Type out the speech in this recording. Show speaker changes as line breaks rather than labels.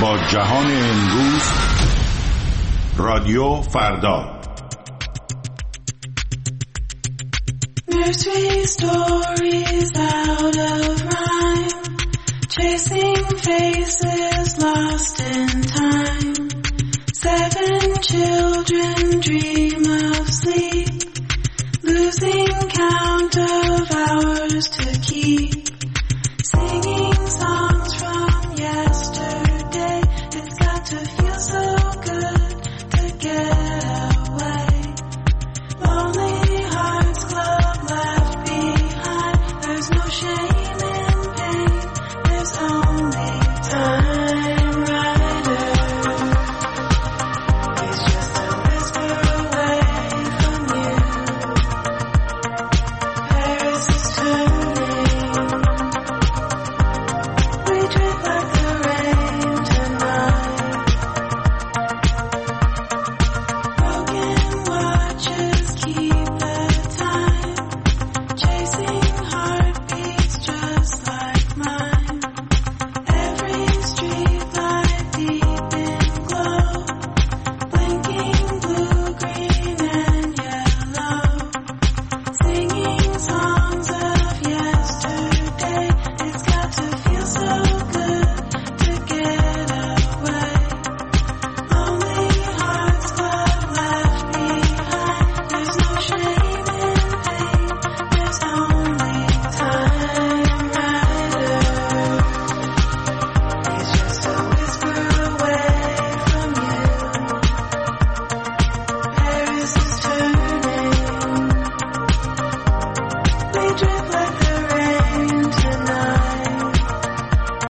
با جهان امروز رادیو فردا.
Nursery stories out of rhyme, chasing faces lost in time. 7 children dream of sleep, losing count of hours to keep.